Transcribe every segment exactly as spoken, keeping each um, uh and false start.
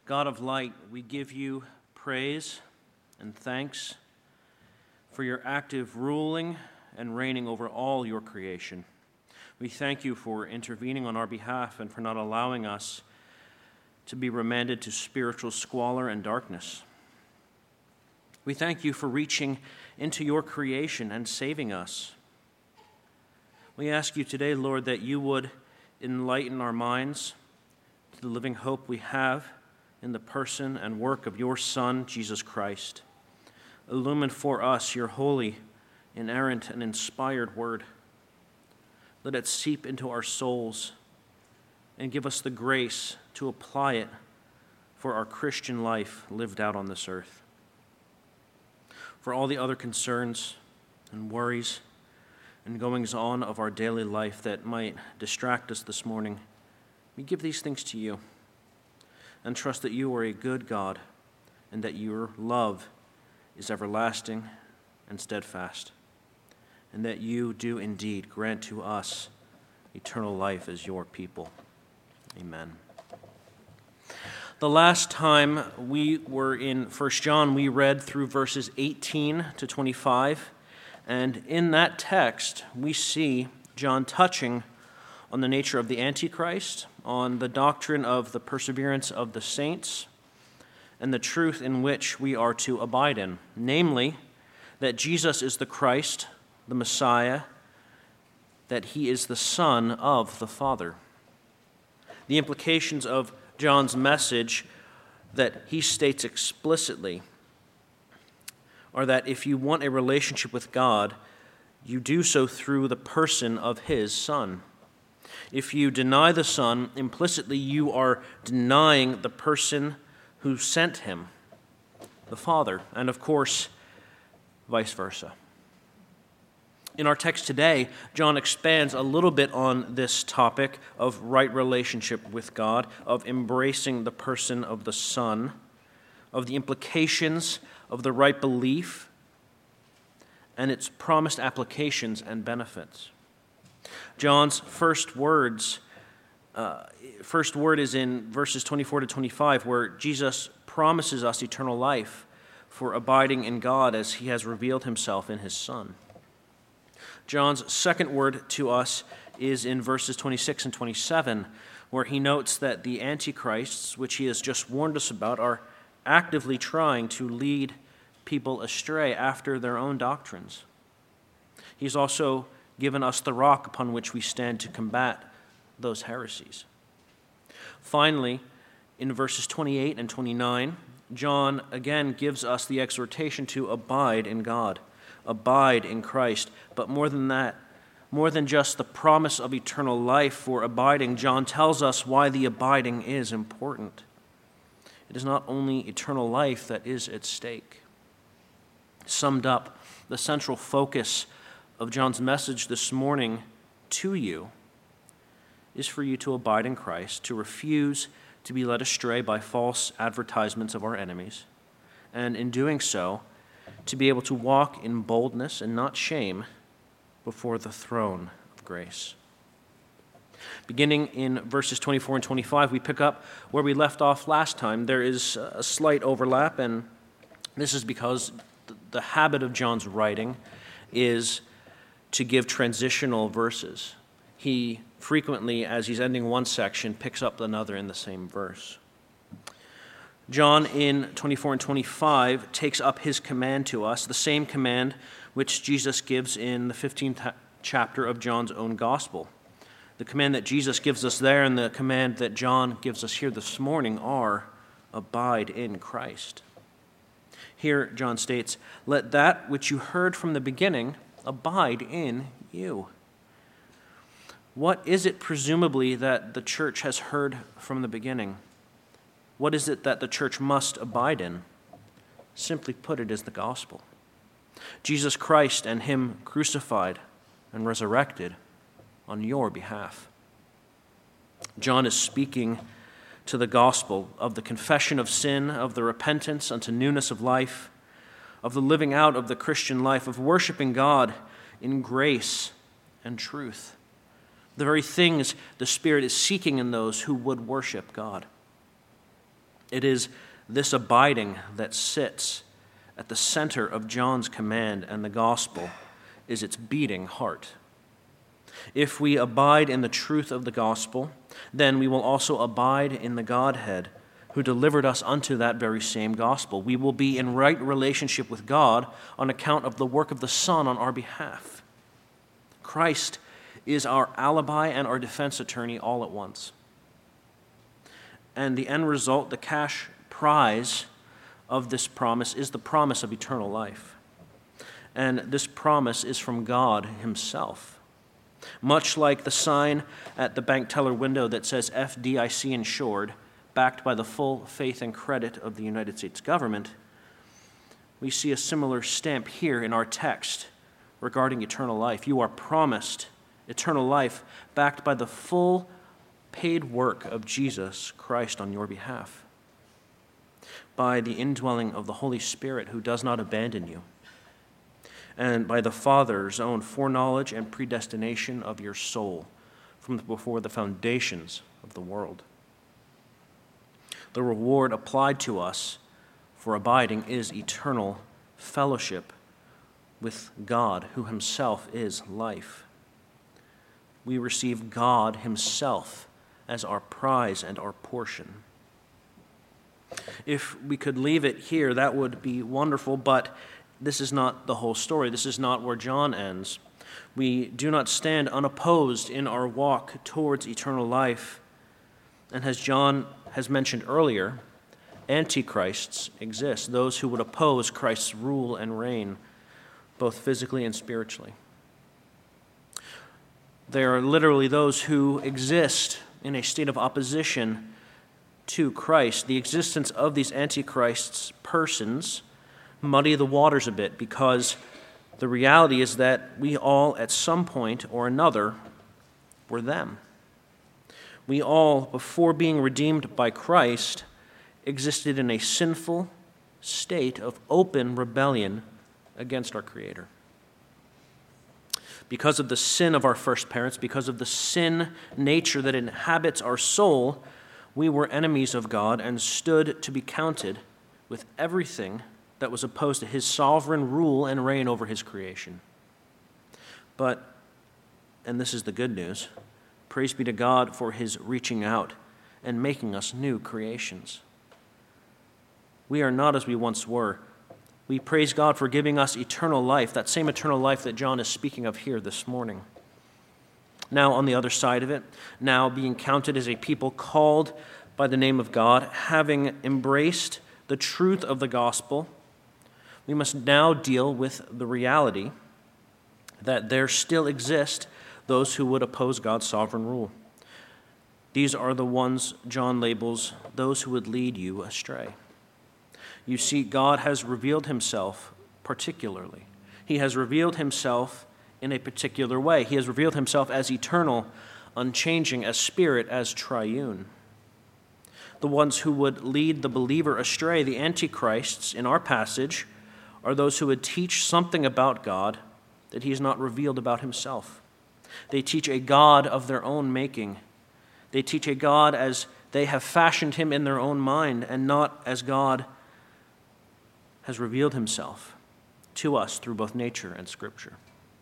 God of light, we give you praise and thanks for your active ruling and reigning over all your creation. We thank you for intervening on our behalf and for not allowing us to be remanded to spiritual squalor and darkness. We thank you for reaching into your creation and saving us. We ask you today, Lord, that you would enlighten our minds to the living hope we have in the person and work of your Son, Jesus Christ. Illumine for us your holy, inerrant, and inspired word. Let it seep into our souls and give us the grace to apply it for our Christian life lived out on this earth. For all the other concerns and worries and goings-on of our daily life that might distract us this morning, we give these things to you and trust that you are a good God and that your love is everlasting and steadfast, and that you do indeed grant to us eternal life as your people. Amen. The last time we were in First John, we read through verses eighteen to twenty-five, and in that text, we see John touching on the nature of the Antichrist, on the doctrine of the perseverance of the saints, and the truth in which we are to abide in, namely, that Jesus is the Christ, the Messiah, that he is the Son of the Father. The implications of John's message that he states explicitly are that if you want a relationship with God, you do so through the person of his Son. If you deny the Son, implicitly you are denying the person who sent him, the Father, and of course, vice versa. In our text today, John expands a little bit on this topic of right relationship with God, of embracing the person of the Son, of the implications of the right belief, and its promised applications and benefits. John's first words, uh, first word is in verses twenty-four to twenty-five, where Jesus promises us eternal life for abiding in God as he has revealed himself in his Son. John's second word to us is in verses twenty-six and twenty-seven, where he notes that the antichrists, which he has just warned us about, are actively trying to lead people astray after their own doctrines. He's also given us the rock upon which we stand to combat those heresies. Finally, in verses twenty-eight and twenty-nine, John again gives us the exhortation to abide in God, abide in Christ. But more than that, more than just the promise of eternal life for abiding, John tells us why the abiding is important. It is not only eternal life that is at stake. Summed up, the central focus of John's message this morning to you is for you to abide in Christ, to refuse to be led astray by false advertisements of our enemies, and in doing so, to be able to walk in boldness and not shame before the throne of grace. Beginning in verses twenty-four and twenty-five, we pick up where we left off last time. There is a slight overlap, and this is because the habit of John's writing is to give transitional verses. He frequently, as he's ending one section, picks up another in the same verse. John, in twenty-four and twenty-five, takes up his command to us, the same command which Jesus gives in the fifteenth chapter of John's own gospel. The command that Jesus gives us there and the command that John gives us here this morning are, abide in Christ. Here, John states, let that which you heard from the beginning abide in you. What is it, presumably, that the church has heard from the beginning? What is it that the church must abide in? Simply put, it is the gospel. Jesus Christ and him crucified and resurrected on your behalf. John is speaking to the gospel of the confession of sin, of the repentance unto newness of life, of the living out of the Christian life, of worshiping God in grace and truth. The very things the Spirit is seeking in those who would worship God. It is this abiding that sits at the center of John's command, and the gospel is its beating heart. If we abide in the truth of the gospel, then we will also abide in the Godhead, who delivered us unto that very same gospel. We will be in right relationship with God on account of the work of the Son on our behalf. Christ is our alibi and our defense attorney all at once. And the end result, the cash prize of this promise, is the promise of eternal life. And this promise is from God himself. Much like the sign at the bank teller window that says F D I C insured, backed by the full faith and credit of the United States government, we see a similar stamp here in our text regarding eternal life. You are promised eternal life backed by the full paid work of Jesus Christ on your behalf, by the indwelling of the Holy Spirit who does not abandon you, and by the Father's own foreknowledge and predestination of your soul from before the foundations of the world. The reward applied to us for abiding is eternal fellowship with God, who himself is life. We receive God himself as our prize and our portion. If we could leave it here, that would be wonderful, but this is not the whole story. This is not where John ends. We do not stand unopposed in our walk towards eternal life. And as John has mentioned earlier, antichrists exist, those who would oppose Christ's rule and reign, both physically and spiritually. They are literally those who exist in a state of opposition to Christ. The existence of these antichrists persons muddy the waters a bit, because the reality is that we all at some point or another were them. We all, before being redeemed by Christ, existed in a sinful state of open rebellion against our Creator. Because of the sin of our first parents, because of the sin nature that inhabits our soul, we were enemies of God and stood to be counted with everything that was opposed to his sovereign rule and reign over his creation. But, and this is the good news, praise be to God for his reaching out and making us new creations. We are not as we once were. We praise God for giving us eternal life, that same eternal life that John is speaking of here this morning. Now, on the other side of it, now being counted as a people called by the name of God, having embraced the truth of the gospel, we must now deal with the reality that there still exist those who would oppose God's sovereign rule. These are the ones John labels those who would lead you astray. You see, God has revealed himself particularly. He has revealed himself in a particular way. He has revealed himself as eternal, unchanging, as spirit, as triune. The ones who would lead the believer astray, the antichrists in our passage, are those who would teach something about God that he has not revealed about himself. They teach a God of their own making. They teach a God as they have fashioned him in their own mind, and not as God has revealed himself to us through both nature and Scripture.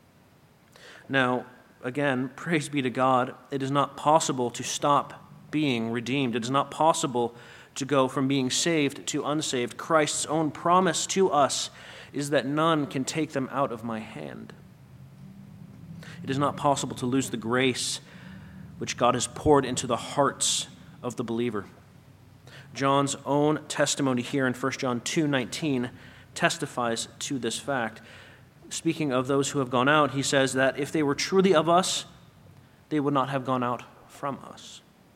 Now, again, praise be to God, it is not possible to stop being redeemed. It is not possible to go from being saved to unsaved. Christ's own promise to us is that none can take them out of my hand. It is not possible to lose the grace which God has poured into the hearts of the believer. John's own testimony here in First John two nineteen testifies to this fact. Speaking of those who have gone out, he says that if they were truly of us, they would not have gone out from us.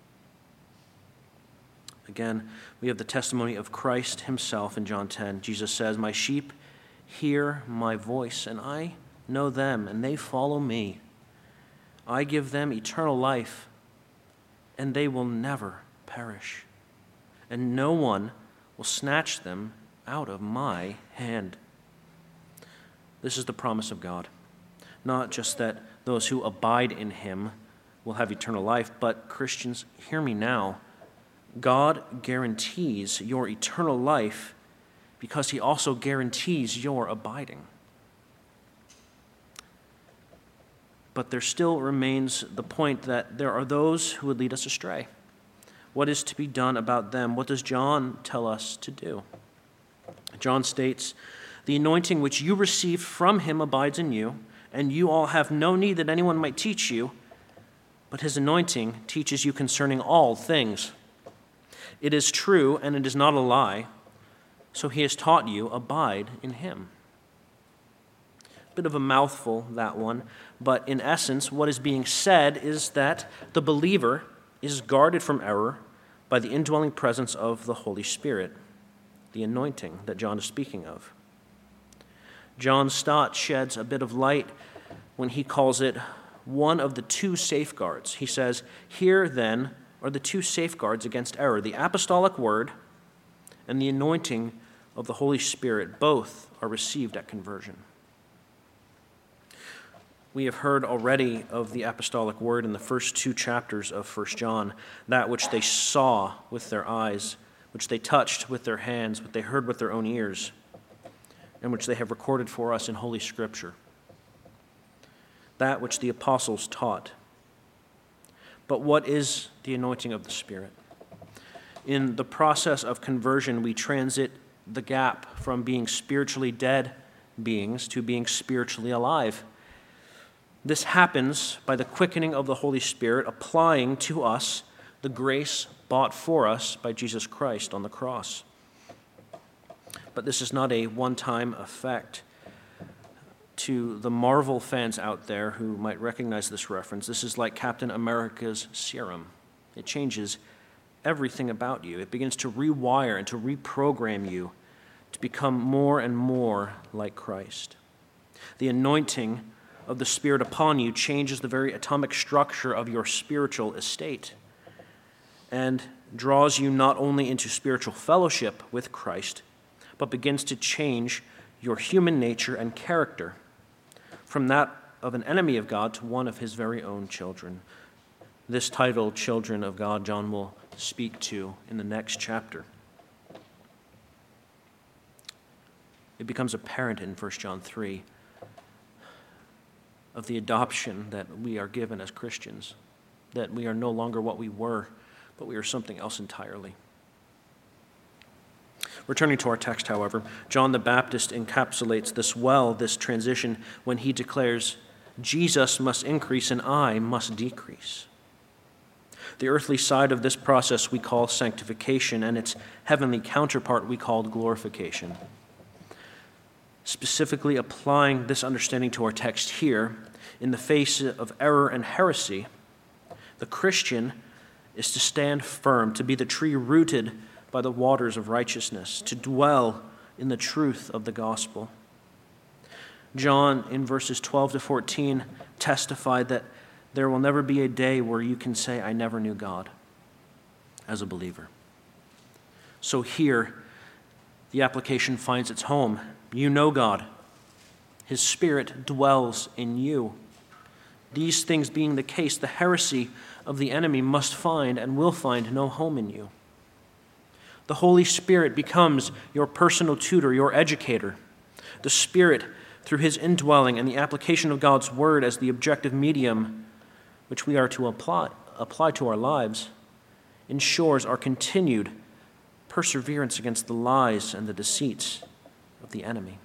Again, we have the testimony of Christ himself in John ten. Jesus says, "My sheep hear my voice, and I know them, and they follow me. I give them eternal life, and they will never perish, and no one will snatch them out of my hand." This is the promise of God. Not just that those who abide in him will have eternal life, but Christians, hear me now, God guarantees your eternal life because he also guarantees your abiding. But there still remains the point that there are those who would lead us astray. What is to be done about them? What does John tell us to do? John states, "The anointing which you received from him abides in you, and you all have no need that anyone might teach you, but his anointing teaches you concerning all things. It is true, and it is not a lie, so he has taught you, abide in him." Bit of a mouthful, that one, but in essence, what is being said is that the believer is guarded from error by the indwelling presence of the Holy Spirit, the anointing that John is speaking of. John Stott sheds a bit of light when he calls it one of the two safeguards. He says, "Here, then, are the two safeguards against error, the apostolic word and the anointing of the Holy Spirit. Both are received at conversion." We have heard already of the apostolic word in the first two chapters of First John, that which they saw with their eyes, which they touched with their hands, what they heard with their own ears, and which they have recorded for us in Holy Scripture. That which the apostles taught. But what is the anointing of the Spirit? In the process of conversion, we transit the gap from being spiritually dead beings to being spiritually alive. This happens by the quickening of the Holy Spirit applying to us the grace bought for us by Jesus Christ on the cross. But this is not a one-time effect. To the Marvel fans out there who might recognize this reference, this is like Captain America's serum. It changes everything about you. It begins to rewire and to reprogram you to become more and more like Christ. The anointing of the Spirit upon you changes the very atomic structure of your spiritual estate and draws you not only into spiritual fellowship with Christ, but begins to change your human nature and character from that of an enemy of God to one of his very own children. This title, Children of God, John will speak to in the next chapter. It becomes apparent in First John three of the adoption that we are given as Christians, that we are no longer what we were, but we are something else entirely. Returning to our text, however, John the Baptist encapsulates this well, this transition, when he declares, "Jesus must increase and I must decrease." The earthly side of this process we call sanctification, and its heavenly counterpart we call glorification. Specifically applying this understanding to our text here, in the face of error and heresy, the Christian is to stand firm, to be the tree rooted by the waters of righteousness, to dwell in the truth of the gospel. John, in verses twelve to fourteen, testified that there will never be a day where you can say, "I never knew God," as a believer. So here, the application finds its home. You know God. His Spirit dwells in you. These things being the case, the heresy of the enemy must find and will find no home in you. The Holy Spirit becomes your personal tutor, your educator. The Spirit, through his indwelling and the application of God's word as the objective medium which we are to apply, apply to our lives, ensures our continued perseverance against the lies and the deceits of the enemy.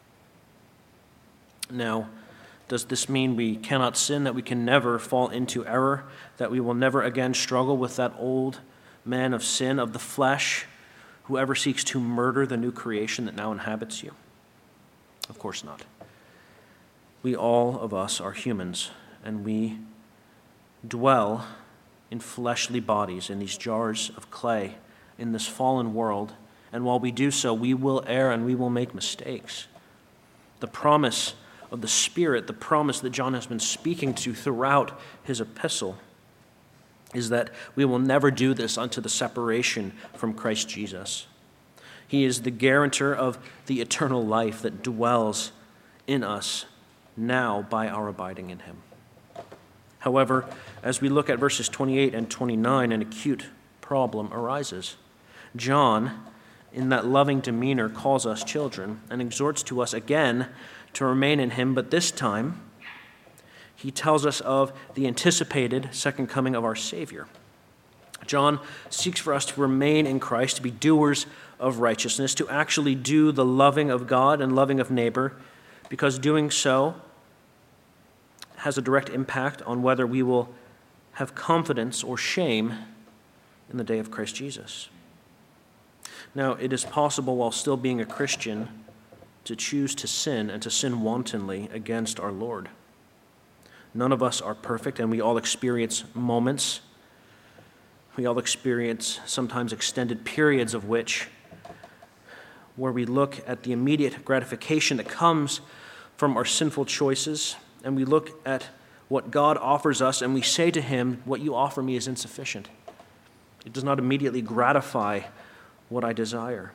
Now, does this mean we cannot sin, that we can never fall into error, that we will never again struggle with that old man of sin, of the flesh, whoever seeks to murder the new creation that now inhabits you? Of course not. We all of us are humans, and we dwell in fleshly bodies, in these jars of clay, in this fallen world, and while we do so, we will err and we will make mistakes. The promise of the Spirit, the promise that John has been speaking to throughout his epistle, is that we will never do this unto the separation from Christ Jesus. He is the guarantor of the eternal life that dwells in us now by our abiding in him. However, as we look at verses twenty-eight and twenty-nine, an acute problem arises. John, in that loving demeanor, calls us children and exhorts to us again to remain in him, but this time he tells us of the anticipated second coming of our Savior. John seeks for us to remain in Christ, to be doers of righteousness, to actually do the loving of God and loving of neighbor, because doing so has a direct impact on whether we will have confidence or shame in the day of Christ Jesus. Now, it is possible, while still being a Christian, to choose to sin and to sin wantonly against our Lord. None of us are perfect, and we all experience moments. We all experience sometimes extended periods of which, where we look at the immediate gratification that comes from our sinful choices, and we look at what God offers us, and we say to him, what you offer me is insufficient. It does not immediately gratify what I desire.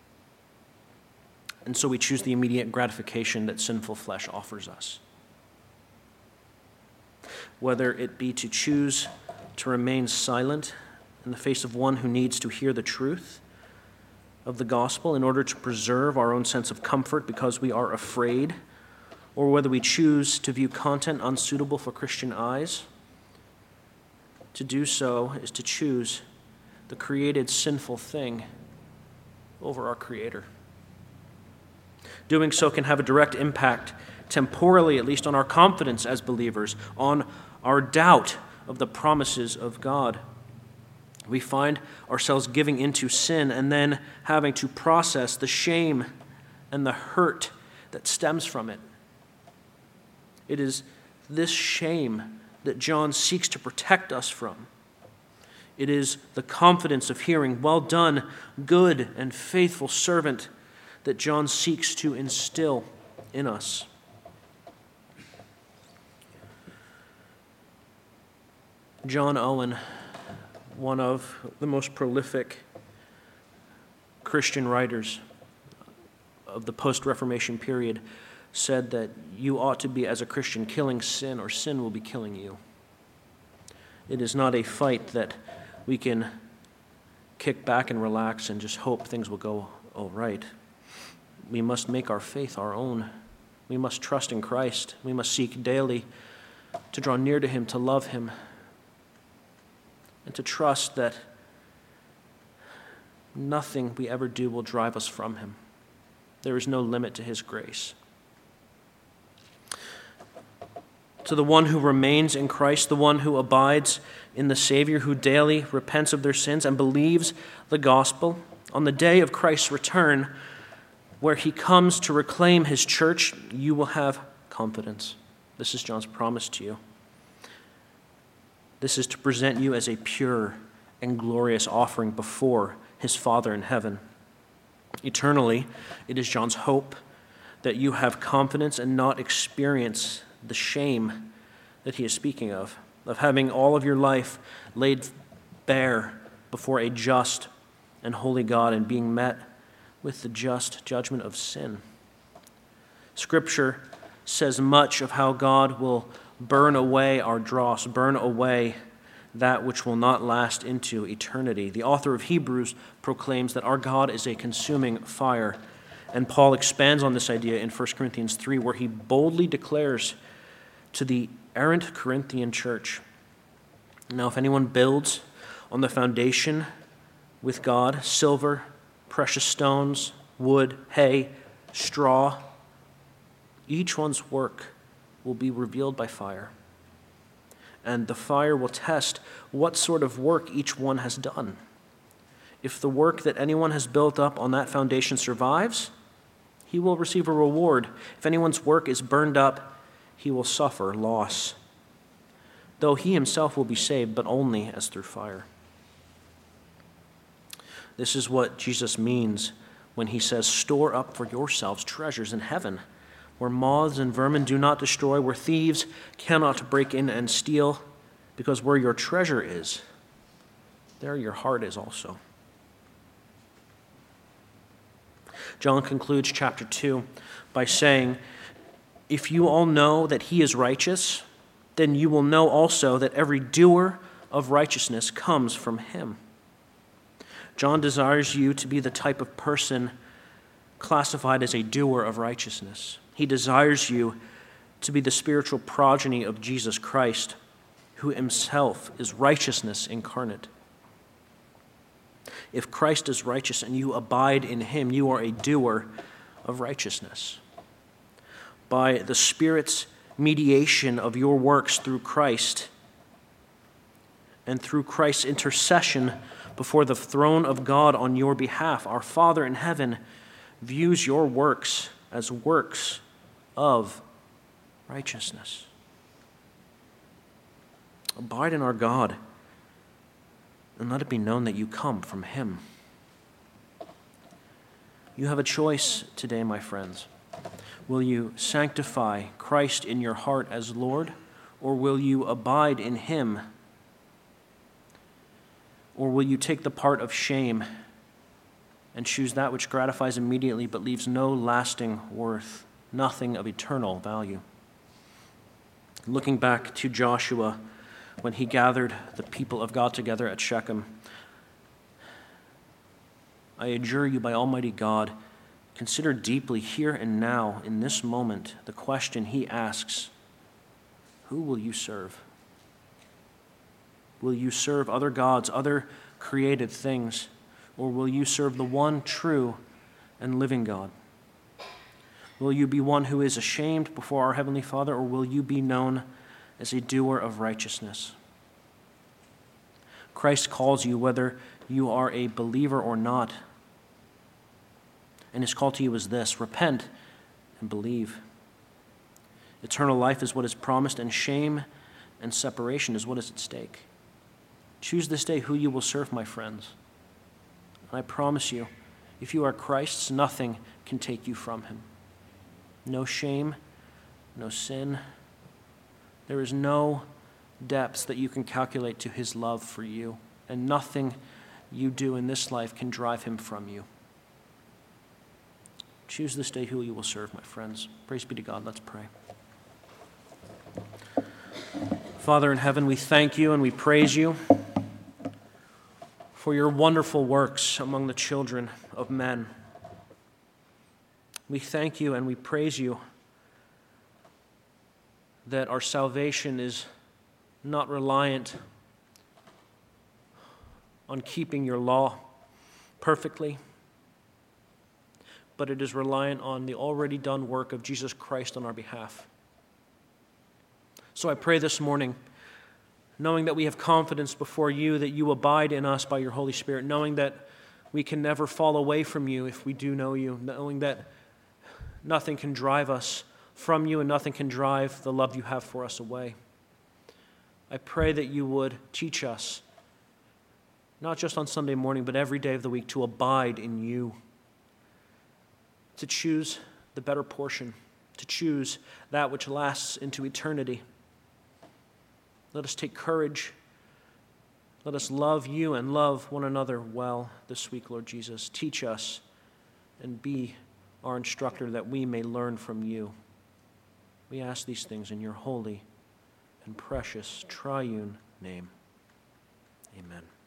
And so we choose the immediate gratification that sinful flesh offers us. Whether it be to choose to remain silent in the face of one who needs to hear the truth of the gospel in order to preserve our own sense of comfort because we are afraid, or whether we choose to view content unsuitable for Christian eyes, to do so is to choose the created sinful thing over our Creator. Doing so can have a direct impact, temporally at least, on our confidence as believers, on our doubt of the promises of God. We find ourselves giving into sin and then having to process the shame and the hurt that stems from it. It is this shame that John seeks to protect us from. It is the confidence of hearing, "Well done, good and faithful servant," that John seeks to instill in us. John Owen, one of the most prolific Christian writers of the post-Reformation period, said that you ought to be, as a Christian, killing sin, or sin will be killing you. It is not a fight that we can kick back and relax and just hope things will go all right. We must make our faith our own. We must trust in Christ. We must seek daily to draw near to him, to love him, and to trust that nothing we ever do will drive us from him. There is no limit to his grace. To the one who remains in Christ, the one who abides in the Savior, who daily repents of their sins and believes the gospel, on the day of Christ's return, where he comes to reclaim his church, you will have confidence. This is John's promise to you. This is to present you as a pure and glorious offering before his Father in heaven. Eternally, it is John's hope that you have confidence and not experience the shame that he is speaking of, of having all of your life laid bare before a just and holy God and being met with the just judgment of sin. Scripture says much of how God will burn away our dross, burn away that which will not last into eternity. The author of Hebrews proclaims that our God is a consuming fire, and Paul expands on this idea in First Corinthians three, where he boldly declares to the errant Corinthian church, "Now if anyone builds on the foundation with God, silver, precious stones, wood, hay, straw, each one's work will be revealed by fire. And the fire will test what sort of work each one has done. If the work that anyone has built up on that foundation survives, he will receive a reward. If anyone's work is burned up, he will suffer loss, though he himself will be saved, but only as through fire." This is what Jesus means when he says, "Store up for yourselves treasures in heaven, where moths and vermin do not destroy, where thieves cannot break in and steal, because where your treasure is, there your heart is also." John concludes chapter two by saying, "If you all know that he is righteous, then you will know also that every doer of righteousness comes from him." John desires you to be the type of person classified as a doer of righteousness. He desires you to be the spiritual progeny of Jesus Christ, who himself is righteousness incarnate. If Christ is righteous and you abide in him, you are a doer of righteousness. By the Spirit's mediation of your works through Christ, and through Christ's intercession before the throne of God on your behalf, our Father in heaven views your works as works of righteousness. Abide in our God, and let it be known that you come from him. You have a choice today, my friends. Will you sanctify Christ in your heart as Lord, or will you abide in him? Or will you take the part of shame and choose that which gratifies immediately but leaves no lasting worth, nothing of eternal value? Looking back to Joshua when he gathered the people of God together at Shechem, I adjure you by Almighty God, consider deeply here and now, in this moment, the question he asks: who will you serve? Will you serve other gods, other created things, or will you serve the one true and living God? Will you be one who is ashamed before our Heavenly Father, or will you be known as a doer of righteousness? Christ calls you whether you are a believer or not. And his call to you is this: repent and believe. Eternal life is what is promised, and shame and separation is what is at stake. Choose this day who you will serve, my friends. And I promise you, if you are Christ's, nothing can take you from him. No shame, no sin. There is no depths that you can calculate to his love for you, and nothing you do in this life can drive him from you. Choose this day who you will serve, my friends. Praise be to God. Let's pray. Father in heaven, we thank you and we praise you for your wonderful works among the children of men. We thank you and we praise you that our salvation is not reliant on keeping your law perfectly, but it is reliant on the already done work of Jesus Christ on our behalf. So I pray this morning, knowing that we have confidence before you, that you abide in us by your Holy Spirit, knowing that we can never fall away from you if we do know you, knowing that nothing can drive us from you and nothing can drive the love you have for us away. I pray that you would teach us, not just on Sunday morning, but every day of the week, to abide in you, to choose the better portion, to choose that which lasts into eternity. Let us take courage. Let us love you and love one another well this week, Lord Jesus. Teach us and be our instructor that we may learn from you. We ask these things in your holy and precious triune name. Amen.